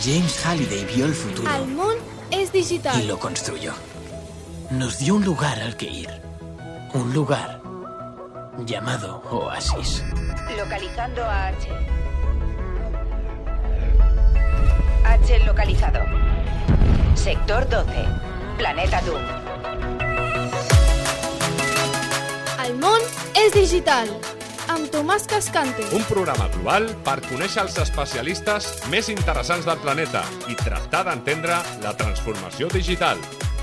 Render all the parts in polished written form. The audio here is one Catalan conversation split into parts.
James Halliday vio el futuro. El món es digital. Y lo construyó. Nos dio un lugar al que ir. Un lugar llamado Oasis. Localizando a H. H localizado. Sector 12. Planeta Doom. El món és digital. Amb Tomàs Cascante. Un programa global per conèixer els especialistes més interessants del planeta i tractar d'entendre la transformació digital.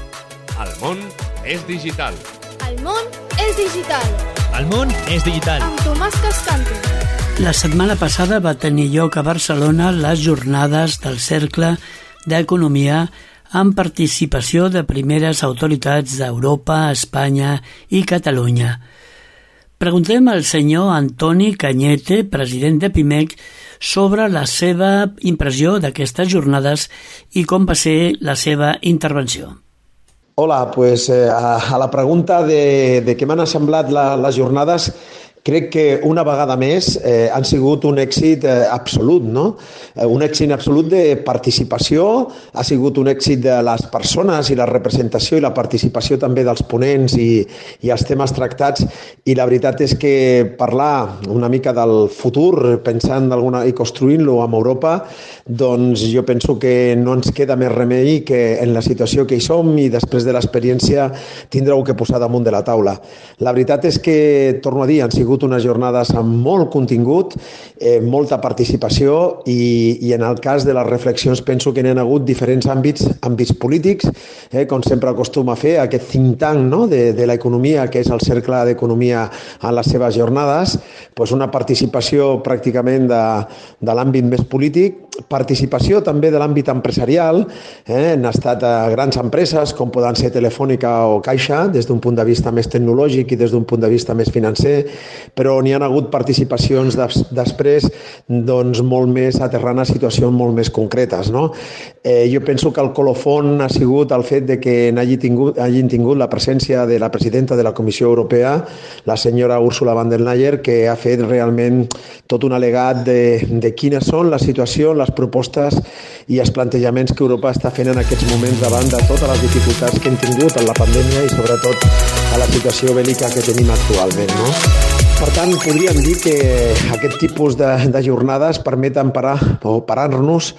El món és digital. El món és digital. El món és digital. Amb Tomàs Cascante. La setmana passada va tenir lloc a Barcelona les jornades del Cercle d'Economia amb participació de primeres autoritats d'Europa, Espanya i Catalunya. Preguntem al senyor Antoni Cañete, president de PIMEC, sobre la seva impressió d'aquestes jornades i com va ser la seva intervenció. Hola, pues a la pregunta de què m'han semblat les jornades, crec que una vegada més han sigut un èxit absolut, no? Un èxit absolut de participació, ha sigut un èxit de les persones i la representació i la participació també dels ponents i els temes tractats, i la veritat és que parlar una mica del futur, pensant i construint-lo amb Europa, doncs jo penso que no ens queda més remei que en la situació que hi som i després de l'experiència tindreu que posar damunt de la taula. La veritat és que, torno a dir, han sigut unes jornades amb molt contingut, molta participació i en el cas de les reflexions penso que n'hi ha hagut diferents àmbits polítics, com sempre acostuma a fer aquest think tank, no? de l'economia, que és el Cercle d'Economia en les seves jornades, doncs una participació pràcticament de l'àmbit més polític, participació també de l'àmbit empresarial, han estat grans empreses com poden ser Telefònica o Caixa, des d'un punt de vista més tecnològic i des d'un punt de vista més financer, però n'hi ha hagut participacions després doncs, molt més aterrant a situacions molt més concretes. No? Jo penso que el colofon ha sigut el fet de que hagin tingut la presència de la presidenta de la Comissió Europea, la senyora Ursula von der Leyen, que ha fet realment tot un al·legat de quines són la situació, les propostes i els plantejaments que Europa està fent en aquests moments davant de totes les dificultats que hem tingut en la pandèmia i sobretot a la situació bèl·lica que tenim actualment. No? Per tant, podríem dir que aquest tipus de jornades permeten parar-nos,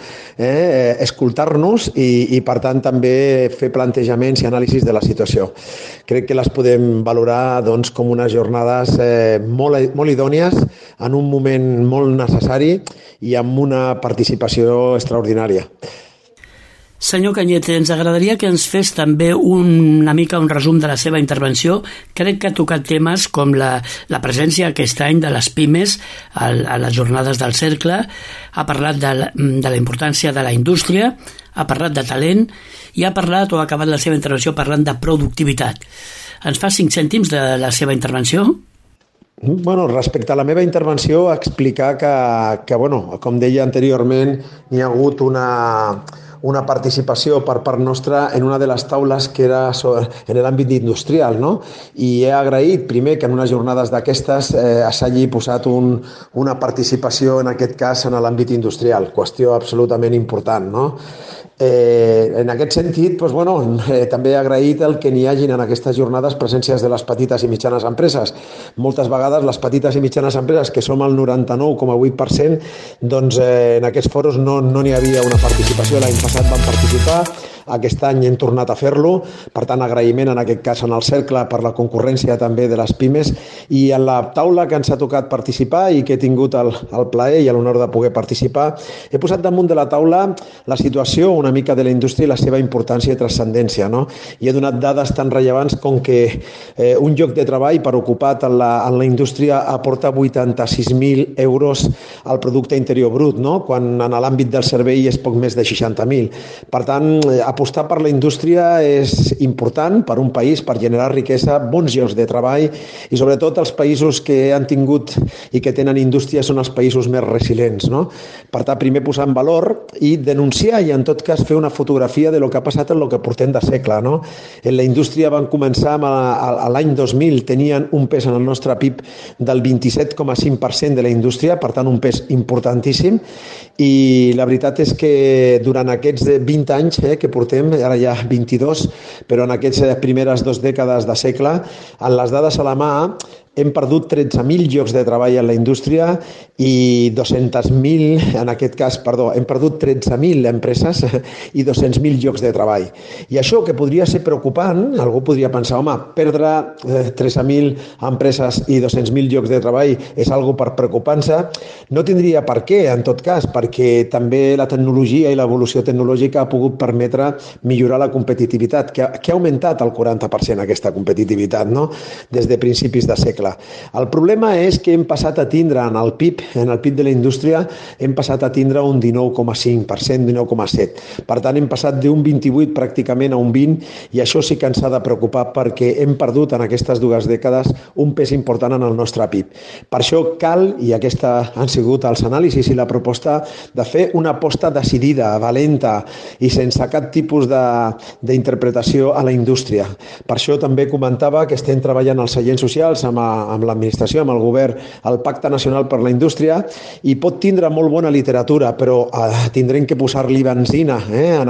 escoltar-nos i, per tant, també fer plantejaments i anàlisis de la situació. Crec que les podem valorar doncs, com unes jornades molt idònies, en un moment molt necessari i amb una participació extraordinària. Senyor Cañete, ens agradaria que ens fes també una mica un resum de la seva intervenció. Crec que ha tocat temes com la presència aquest any de les pimes a les jornades del Cercle, ha parlat de la importància de la indústria, ha parlat de talent i ha parlat o ha acabat la seva intervenció parlant de productivitat. Ens fa 5 cèntims de la seva intervenció? Bueno, respecte a la meva intervenció, explicar que com deia anteriorment, hi ha hagut una participació per part nostra en una de les taules que era en l'àmbit industrial, no? I he agraït primer que en unes jornades d'aquestes s'hagi posat una participació, en aquest cas, en l'àmbit industrial, qüestió absolutament important, no? En aquest sentit, també he agraït el que n'hi hagin en aquestes jornades presències de les petites i mitjanes empreses. Moltes vegades les petites i mitjanes empreses, que som el 99,8%, doncs en aquests foros no n'hi havia una participació. L'any passat van participar, aquest any hem tornat a fer-lo, per tant agraïment en aquest cas en el Cercle per la concurrència també de les pimes, i en la taula que ens ha tocat participar i que he tingut el plaer i l'honor de poder participar, he posat damunt de la taula la situació una mica de la indústria i la seva importància i transcendència, no? I he donat dades tan rellevants com que un lloc de treball per ocupat en la indústria aporta 86.000 euros al producte interior brut, no? Quan en l'àmbit del servei és poc més de 60.000. Per tant, apostar per la indústria és important per un país, per generar riquesa, bons llocs de treball i sobretot els països que han tingut i que tenen indústria són els països més resilients, no? Per tant, primer posar en valor i denunciar i en tot cas fer una fotografia de lo que ha passat en lo que portem de segle, no? En la indústria van començar a l'any 2000, tenien un pes en el nostre PIB del 27,5% de la indústria, per tant un pes importantíssim, i la veritat és que durant aquests 20 anys que portem, ara ja 22, però en aquestes primeres 2 dècades de segle, en les dades a la mà, hem perdut 13.000 llocs de treball en la indústria i 200.000, en aquest cas, hem perdut 13.000 empreses i 200.000 llocs de treball. I això, que podria ser preocupant, algú podria pensar, home, perdre 13.000 empreses i 200.000 llocs de treball és algo per preocupar-se. No tindria per què, en tot cas, perquè també la tecnologia i l'evolució tecnològica ha pogut permetre millorar la competitivitat, que ha augmentat el 40% aquesta competitivitat, no? Des de principis de segle. El problema és que hem passat a tindre en el PIB de la indústria, hem passat a tindre un 19,5%, 19,7%. Per tant, hem passat d'un 28 pràcticament a un 20, i això sí que ens ha de preocupar perquè hem perdut en aquestes 2 dècades un pes important en el nostre PIB. Per això cal, i aquesta han sigut els anàlisis i la proposta, de fer una aposta decidida, valenta i sense cap tipus d'interpretació a la indústria. Per això també comentava que estem treballant als seients socials amb l'administració, amb el govern, el Pacte Nacional per la Indústria, i pot tindre molt bona literatura, però tindrem que posar-li benzina en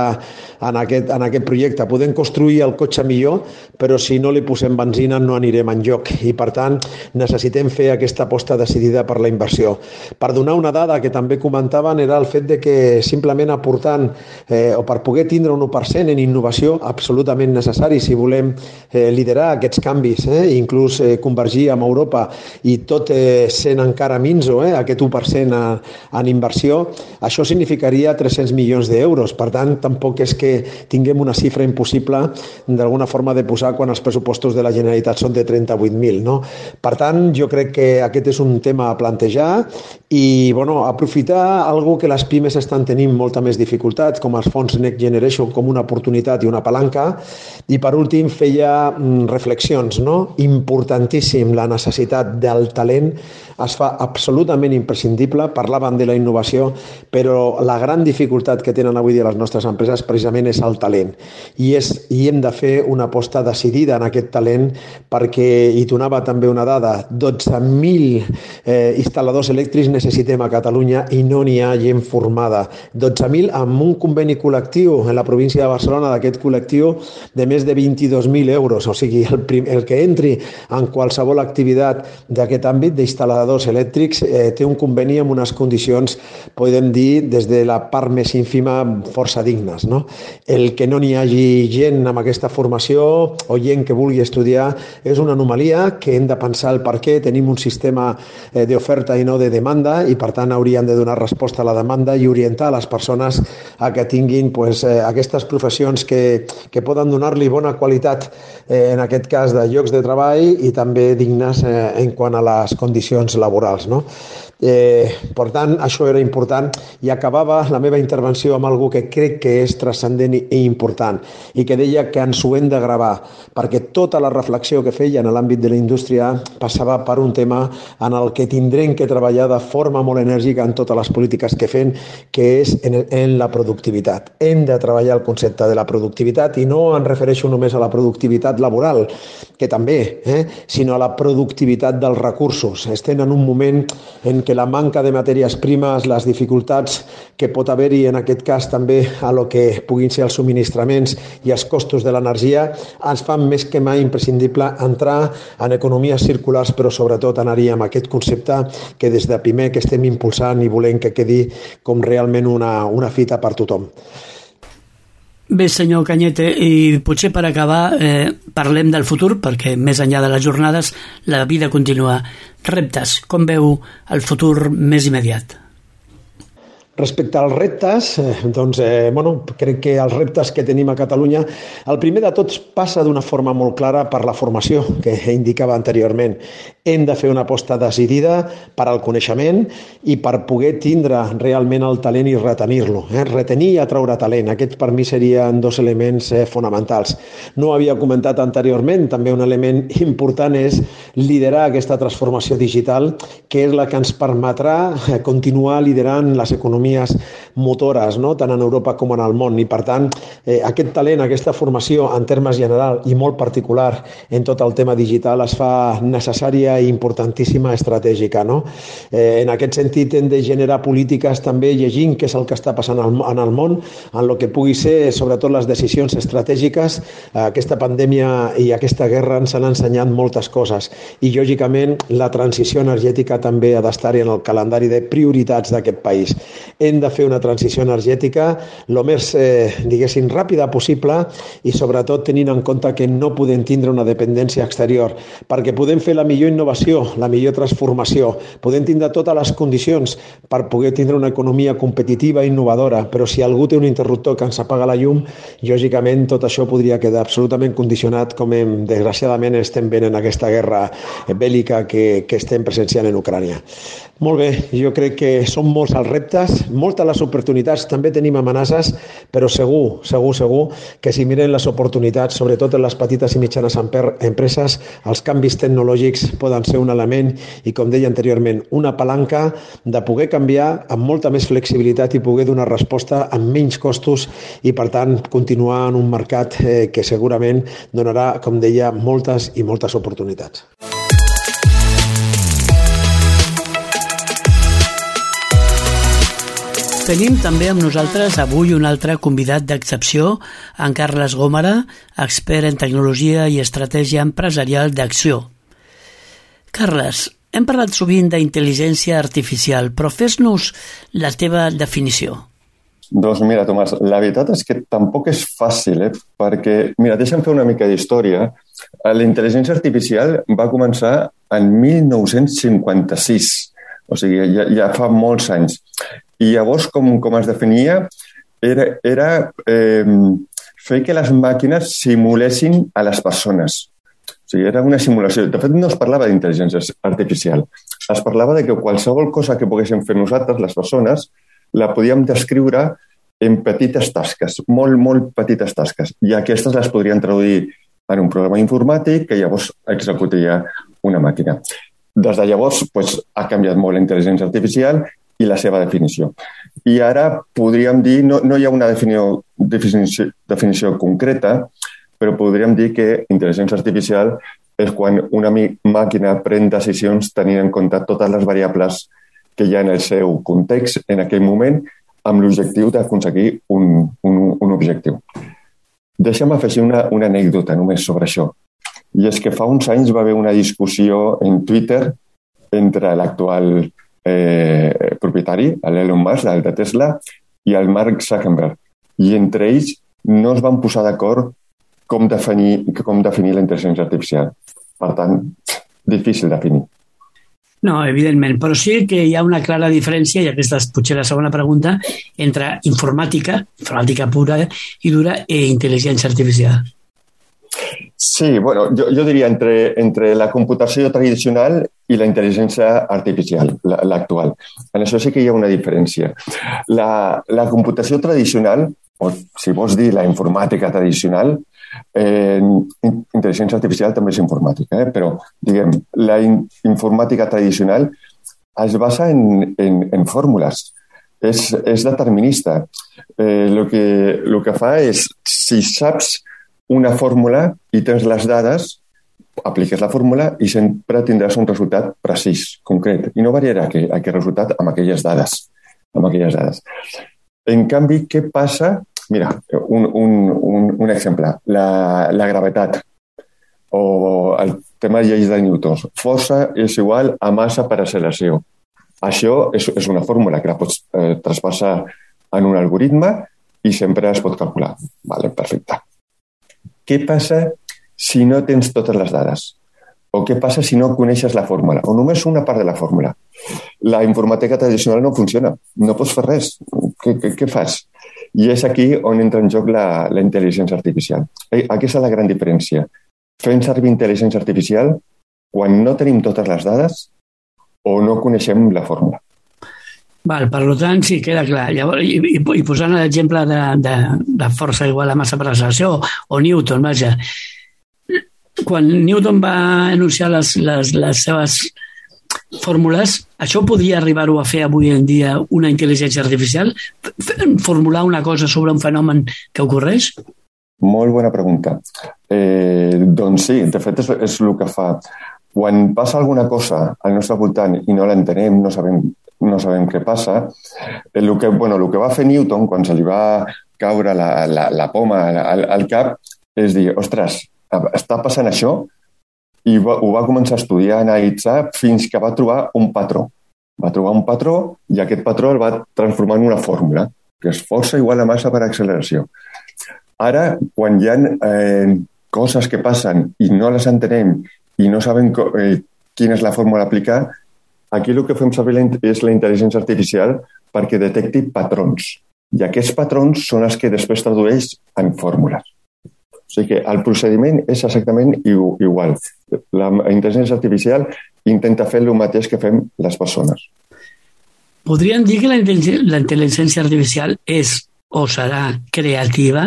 aquest projecte. Podem construir el cotxe millor, però si no li posem benzina no anirem enlloc, i per tant necessitem fer aquesta aposta decidida per la inversió. Per donar una dada que també comentaven era el fet de que simplement aportant o per poder tindre un 1% en innovació, absolutament necessari si volem liderar aquests canvis, inclús convergir amb Europa, i tot sent encara minso, aquest 1% en inversió, això significaria 300 milions d'euros. Per tant, tampoc és que tinguem una xifra impossible d'alguna forma de posar quan els pressupostos de la Generalitat són de 38.000, no? Per tant, jo crec que aquest és un tema a plantejar i aprofitar algo que les pimes estan tenint molta més dificultats, com els fons Next Generation, com una oportunitat i una palanca. I per últim feia reflexions, no? Importantíssim la necessitat del talent, es fa absolutament imprescindible. Parlàvem de la innovació, però la gran dificultat que tenen avui dia les nostres empreses precisament és el talent, i hem de fer una aposta decidida en aquest talent, perquè, i donava també una dada, 12.000 instal·ladors elèctrics necessitem a Catalunya i no n'hi ha gent formada. 12.000 amb un conveni col·lectiu en la província de Barcelona, d'aquest col·lectiu, de més de 22.000 euros. O sigui, el que entri en qualsevol activitat d'aquest àmbit d'instal·ladors elèctrics té un conveni amb unes condicions, podem dir, des de la part més ínfima, força dignes, no? El que no n'hi hagi gent amb aquesta formació o gent que vulgui estudiar és una anomalia que hem de pensar el per què. Tenim un sistema d'oferta i no de demanda, i per tant hauríem de donar resposta a la demanda i orientar les persones a que tinguin aquestes professions que poden donar-li bona qualitat, en aquest cas de llocs de treball, i també dignes en quant a les condicions laborals, no? Per tant, això era important, i acabava la meva intervenció amb algo que crec que és transcendent i important, i que deia que ens ho hem de gravar, perquè tota la reflexió que feia en l'àmbit de la indústria passava per un tema en el que tindrem que treballar de forma molt enèrgica en totes les polítiques que fem, que és en la productivitat. Hem de treballar el concepte de la productivitat, i no em refereixo només a la productivitat laboral, que també, sinó a la productivitat dels recursos. Estem en un moment en què la manca de matèries primes, les dificultats que pot haver-hi en aquest cas també a lo que puguin ser els subministraments i els costos de l'energia, ens fan més que mai imprescindible entrar en economies circulars, però sobretot anar-hi amb aquest concepte que des de PIMEC estem impulsant i volem que quedi com realment una fita per tothom. Bé, senyor Cañete, i potser per acabar parlem del futur, perquè més enllà de les jornades la vida continua. Reptes, com veu el futur més immediat? Respecte als reptes, crec que els reptes que tenim a Catalunya, el primer de tots passa d'una forma molt clara per la formació, que indicava anteriorment. Hem de fer una aposta decidida per al coneixement i per poder tindre realment el talent i retenir-lo. Retenir i atraure talent. Aquests per mi serien dos elements fonamentals. No ho havia comentat anteriorment, també un element important és liderar aquesta transformació digital, que és la que ens permetrà continuar liderant les economies motores, no? Tant en Europa com en el món. I per tant, aquest talent, aquesta formació en termes general i molt particular en tot el tema digital es fa necessària i importantíssima, estratègica, no? En aquest sentit hem de generar polítiques també llegint què és el que està passant en el món, en el que pugui ser sobretot les decisions estratègiques. Aquesta pandèmia i aquesta guerra ens han ensenyat moltes coses i lògicament la transició energètica també ha d'estar-hi en el calendari de prioritats d'aquest país. Hem de fer una transició energètica el més, diguéssim, ràpida possible i sobretot tenint en compte que no podem tindre una dependència exterior, perquè podem fer la millor innovació, la millor transformació, podem tindre totes les condicions per poder tindre una economia competitiva i innovadora, però si algú té un interruptor que ens apaga la llum, lògicament tot això podria quedar absolutament condicionat, com desgraciadament estem veient en aquesta guerra bèl·lica que estem presenciant en Ucrània. Molt bé, jo crec que són molts els reptes, moltes les oportunitats, també tenim amenaces, però segur que si miren les oportunitats, sobretot en les petites i mitjanes empreses, els canvis tecnològics poden ser un element i, com deia anteriorment, una palanca de poder canviar amb molta més flexibilitat i poder donar resposta amb menys costos i, per tant, continuar en un mercat que segurament donarà, com deia, moltes i moltes oportunitats. Tenim també amb nosaltres avui un altre convidat d'excepció, en Carles Gómara, expert en tecnologia i estratègia empresarial d'Acció. Carles, hem parlat sovint d'intel·ligència artificial, però fes-nos la teva definició. Doncs mira, Tomàs, la veritat és que tampoc és fàcil, perquè, mira, deixa'm fer una mica d'història. La intel·ligència artificial va començar en 1956, o sigui, ja fa molts anys. I llavors, com es definia, era fer que les màquines simulessin a les persones. O sigui, era una simulació. De fet, no es parlava d'intel·ligència artificial. Es parlava de que qualsevol cosa que poguéssim fer nosaltres, les persones, la podíem descriure en petites tasques, molt petites tasques. I aquestes les podrien traduir en un programa informàtic que llavors executia una màquina. Des de llavors ha canviat molt la intel·ligència artificial i la seva definició. I ara podríem dir, no hi ha una definició concreta, però podríem dir que intel·ligència artificial és quan una màquina pren decisions tenint en compte totes les variables que hi ha en el seu context en aquell moment amb l'objectiu d'aconseguir un objectiu. Deixa'm afegir una anècdota només sobre això. I és que fa uns anys va haver una discussió en Twitter entre l'actual propietari, l'Elon Musk, el de Tesla, i el Mark Zuckerberg. I entre ells no es van posar d'acord com definir la intel·ligència artificial. Per tant, difícil definir. No, evidentment, però sí que hi ha una clara diferència, i aquesta és potser la segona pregunta, entre informàtica pura i dura i intel·ligència artificial. Sí, bueno, jo diria entre la computació tradicional i la intel·ligència artificial, l'actual. En això sí que hi ha una diferència. La computació tradicional, o si vols dir la informàtica tradicional, intel·ligència artificial també és informàtica, però diguem, la informàtica tradicional es basa en fórmules, és determinista. El que fa és, si saps una fórmula i tens les dades, apliques la fórmula i sempre tindràs un resultat precís, concret, i no variarà aquest resultat amb aquelles dades. En canvi, què passa? Mira, un exemple, la gravetat o el tema de lleis de Newton. Força és igual a massa per acceleració. Això és una fórmula que la pots traspassar en un algoritme i sempre es pot calcular. Vale, perfecte. Què passa si no tens totes les dades? O què passa si no coneixes la fórmula? O només una part de la fórmula? La informàtica tradicional no funciona. No pots fer res. Què fas? I és aquí on entra en joc la intel·ligència artificial. Aquesta és la gran diferència. Fent servir intel·ligència artificial quan no tenim totes les dades o no coneixem la fórmula. Val, per tant, sí, queda clar. Llavors, i posant l'exemple de força igual a massa per acceleració o Newton, vaja. Quan Newton va enunciar les seves fórmules, això podria arribar-ho a fer avui en dia una intel·ligència artificial? Formular una cosa sobre un fenomen que ocorreix? Molt bona pregunta. Doncs sí, de fet és el que fa. Quan passa alguna cosa al nostre voltant i no l'entenem, no sabem què passa, el que va fer Newton quan se li va caure la poma al cap és dir, ostres, està passant això, i ho va començar a estudiar, a analitzar, fins que va trobar un patró. Va trobar un patró i aquest patró el va transformar en una fórmula, que és força igual a massa per acceleració. Ara, quan hi ha coses que passen i no les entenem i no sabem quina és la fórmula a aplicar, aquí el que fem servir és la intel·ligència artificial perquè detecti patrons. I aquests patrons són els que després tradueix en fórmules. O sigui que el procediment és exactament igual. La intel·ligència artificial intenta fer el mateix que fem les persones. Podríem dir que la intel·ligència artificial és o serà creativa?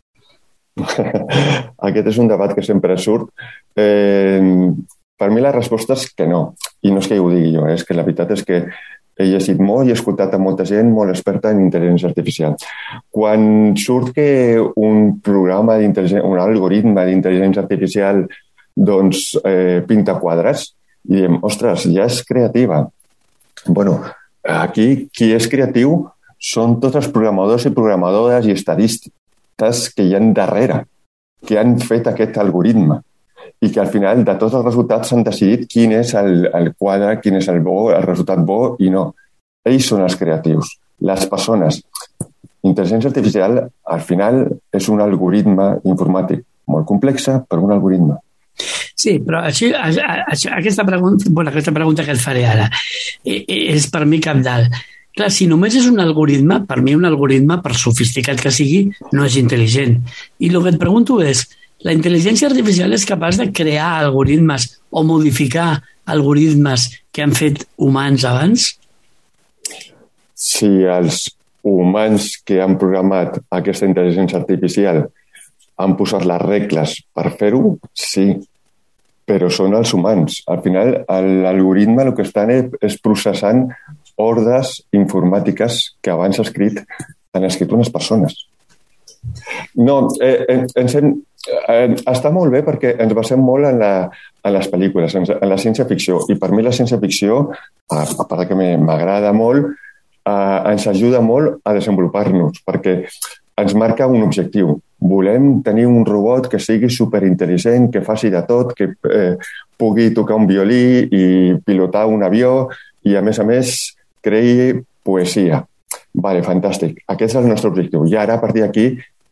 Aquest és un debat que sempre surt. Per mi la resposta és que no. I no és que ho digui jo, és que la veritat és que he llegit molt i he escoltat a molta gent molt experta en intel·ligència artificial. Quan surt que un programa un algoritme d'intel·ligència artificial doncs, pinta quadres, i diem, ostres, ja és creativa. Bueno, aquí qui és creatiu són tots els programadors i programadores i estadistes que hi ha darrere, que han fet aquest algoritme i que al final de tots els resultats s'han decidit quin és el quadre, quin és el resultat bo i no. Ells són els creatius, les persones. Intel·ligència artificial al final és un algoritme informàtic molt complexa, però un algoritme. Sí, però aquesta pregunta que et faré ara és per mi cabdal. Clar, si només és un algoritme, per mi un algoritme, per sofisticat que sigui, no és intel·ligent. I el que et pregunto és, la intel·ligència artificial és capaç de crear algoritmes o modificar algoritmes que han fet humans abans? Si els humans que han programat aquesta intel·ligència artificial han posat les regles per fer-ho, sí, però són els humans. Al final, l'algoritme el que estan és processant ordres informàtiques que abans han escrit unes persones. No, està molt bé perquè ens basem molt en les pel·lícules, en la ciència-ficció. I per mi la ciència-ficció, a part que m'agrada molt, ens ajuda molt a desenvolupar-nos, perquè ens marca un objectiu. Volem tenir un robot que sigui superintel·ligent, que faci de tot, que pugui tocar un violí i pilotar un avió i, a més, creï poesia. Vale, fantàstic. Aquest és el nostre objectiu. I ara, a partir d'aquí,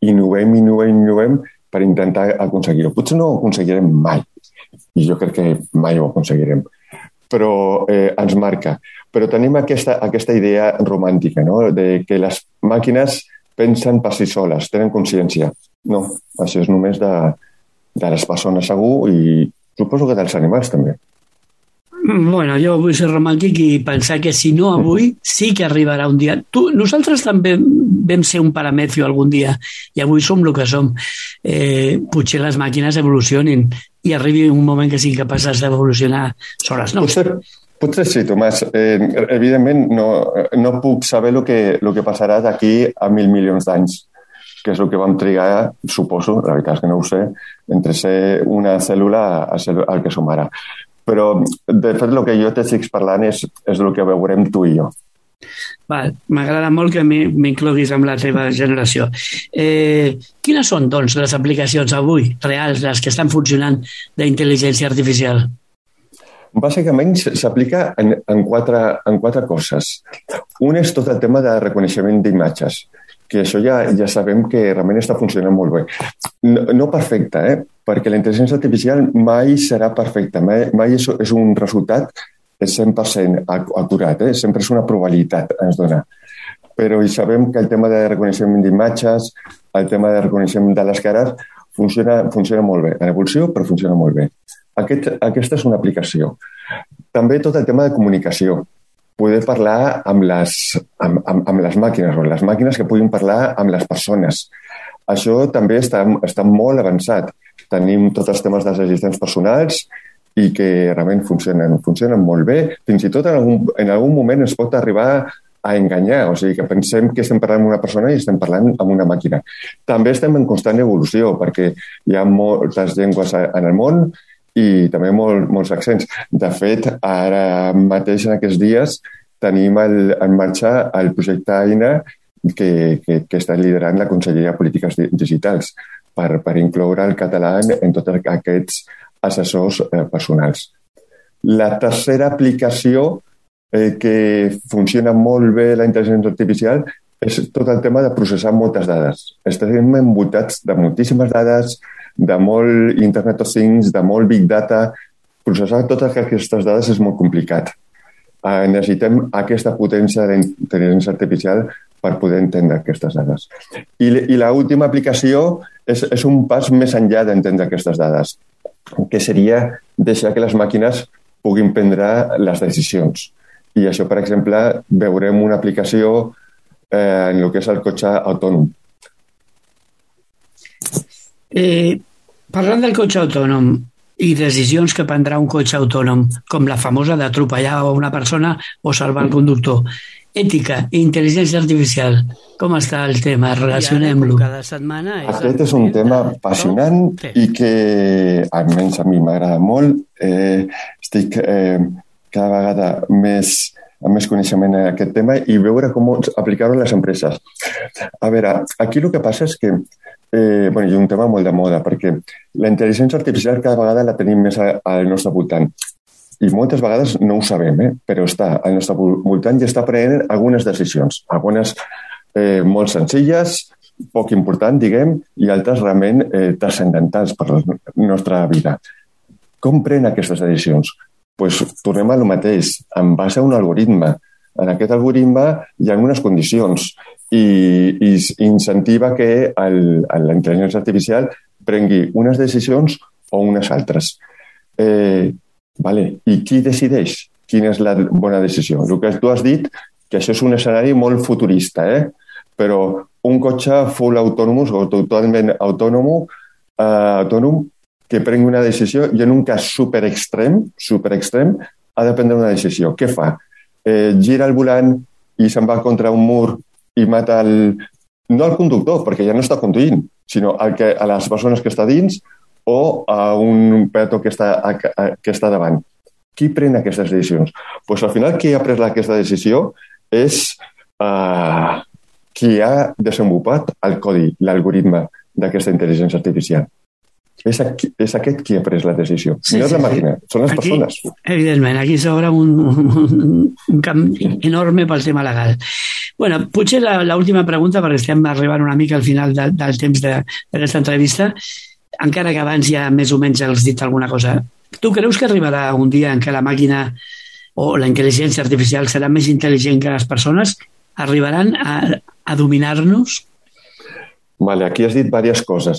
innovem per intentar aconseguir-ho. Potser no ho aconseguirem mai. I jo crec que mai ho aconseguirem. Però ens marca. Però tenim aquesta idea romàntica, no? De que les màquines pensen per si soles, tenen consciència. No, això és només de les persones segur i suposo que dels animals també. Bueno, jo vull ser romàntic i pensar que si no avui, sí que arribarà un dia. Nosaltres també vam ser un paramètrio algun dia i avui som el que som. Potser les màquines evolucionin i arribi un moment que siguin capaces d'evolucionar soles. No? Potser sí, Tomàs. Evidentment no puc saber el que passarà d'aquí a 1.000 milions d'anys, que és el que vam trigar, suposo, la veritat és que no ho sé, entre ser una cèl·lula a ser el que som ara. Però, de fet, el que jo t'estic parlant és el que veurem tu i jo. M'agrada molt que m'incloguis amb la teva generació. Quines són, doncs, les aplicacions avui reals, les que estan funcionant d'intel·ligència artificial? Bàsicament s'aplica en quatre coses. Un és tot el tema de reconeixement d'imatges, que això ja sabem que realment està funcionant molt bé. No perfecte, perquè la intel·ligència artificial mai serà perfecta, mai és un resultat 100% acurat, sempre és una probabilitat, ens dona. Però sabem que el tema de reconeixement d'imatges, el tema de reconeixement de les cares, funciona molt bé. En evolució, però funciona molt bé. Aquesta és una aplicació. També tot el tema de comunicació. Poder parlar amb les màquines, o les màquines que puguin parlar amb les persones. Això també està molt avançat. Tenim tots els temes dels assistents personals i que realment funcionen molt bé. Fins i tot en algun moment es pot arribar a enganyar, o sigui que pensem que estem parlant amb una persona i estem parlant amb una màquina. També estem en constant evolució perquè hi ha moltes llengües en el món i també molts accents. De fet, ara mateix en aquests dies tenim en marxa el projecte AINA que està liderant la Conselleria de Polítiques Digitals per incloure el català en tots aquests assessors personals. La tercera aplicació que funciona molt bé la intel·ligència artificial és tot el tema de processar moltes dades. Estem envoltats de moltíssimes dades, de molt Internet of Things, de molt Big Data. Processar totes aquestes dades és molt complicat. Necessitem aquesta potència de l'intel·ligència artificial per poder entendre aquestes dades. I l'última aplicació és un pas més enllà d'entendre aquestes dades, que seria deixar que les màquines puguin prendre les decisions. I això, per exemple, veurem una aplicació en el que és el cotxe autònom. Parlant del cotxe autònom i decisions que prendrà un cotxe autònom, com la famosa d'atropellar a una persona o salvar el conductor, ètica i intel·ligència artificial, com està el tema? Relacionem-lo. Aquest és un tema apassionant i que, almenys a mi m'agrada molt. Estic cada vegada amb més coneixement en aquest tema i veure com aplicar-ho a les empreses. A veure, aquí el que passa és que hi ha un tema molt de moda, perquè la intel·ligència artificial cada vegada la tenim més al nostre voltant. I moltes vegades no ho sabem, però està al nostre voltant i està prenent algunes decisions, algunes molt senzilles, poc importants, diguem, i altres realment transcendentals per la nostra vida. Com pren aquestes decisions? Doncs tornem a lo mateix, en base a un algoritme. En aquest algoritme hi ha unes condicions i incentiva que la intel·ligència artificial prengui unes decisions o unes altres. I qui decideix quina és la bona decisió? El que tu has dit, que això és un escenari molt futurista, però un cotxe full autònom o totalment autònom que prengui una decisió i en un cas superextrem ha de prendre una decisió. Què fa? Gira el volant i se'n va contra un mur i mata no el conductor, perquè ja no està conduint, sinó a les persones que està dins o a un peató que està davant. Qui pren aquestes decisions? Doncs al final qui ha pres aquesta decisió és qui ha desenvolupat el codi, l'algoritme d'aquesta intel·ligència artificial. És aquest qui ha pres la decisió. No és la màquina, són les persones. Evidentment, aquí s'obre un camp enorme pel tema legal. Bueno, potser l'última pregunta, perquè estem arribant una mica al final del temps d'aquesta entrevista, encara que abans ja més o menys has dit alguna cosa. Tu creus que arribarà un dia en què la màquina o la intel·ligència artificial serà més intel·ligent que les persones? Arribaran a dominar-nos? Vale, aquí has dit diverses coses,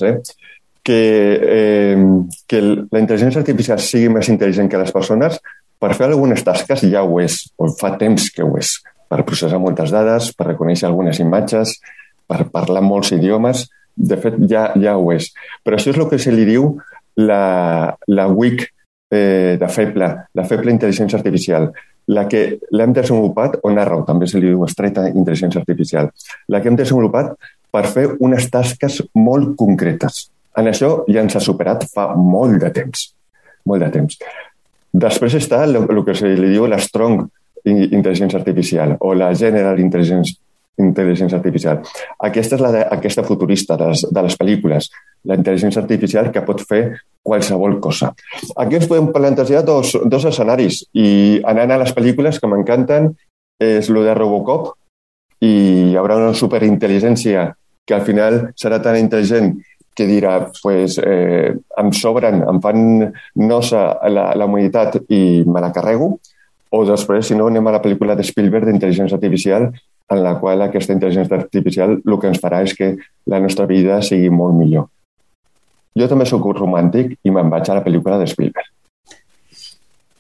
que la intel·ligència artificial sigui més intel·ligent que les persones, per fer algunes tasques ja ho és, o fa temps que ho és, per processar moltes dades, per reconèixer algunes imatges, per parlar molts idiomes, de fet ja ho és. Però això és el que se li diu la WIC de feble, la feble intel·ligència artificial, la que l'hem desenvolupat, o Narrow, també se li diu estreta intel·ligència artificial, la que hem desenvolupat per fer unes tasques molt concretes. En això ja ens ha superat fa molt de temps. Molt de temps. Després està el que se li diu la Strong Intel·ligència Artificial o la General Intel·ligència Artificial. Aquesta és aquesta futurista de les pel·lícules, la intel·ligència artificial que pot fer qualsevol cosa. Aquí ens podem plantejar dos escenaris i anant a les pel·lícules que m'encanten és el de Robocop i hi haurà una superintel·ligència que al final serà tan intel·ligent que dirà, em sobren, em fan nosa la humanitat i me la carrego, o després, si no, anem a la pel·lícula de Spielberg d'intel·ligència artificial, en la qual aquesta intel·ligència artificial el que ens farà és que la nostra vida sigui molt millor. Jo també soc romàntic i me'n vaig a la pel·lícula de Spielberg.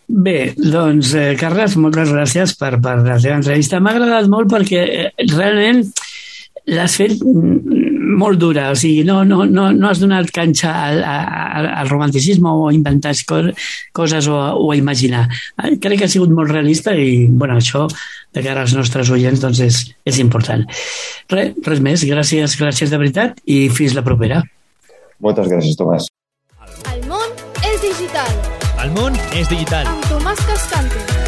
Bé, doncs, Carles, moltes gràcies per la teva entrevista. M'ha agradat molt perquè realment l'has fet molt dura, o sigui, no has donat canxa al romanticisme o a inventar coses o a imaginar. Crec que ha sigut molt realista i, bueno, això, de cara als nostres oients, doncs és important. Res més, gràcies de veritat i fins la propera. Moltes gràcies, Tomàs. El món és digital. El món és digital. Amb Tomàs Cascante.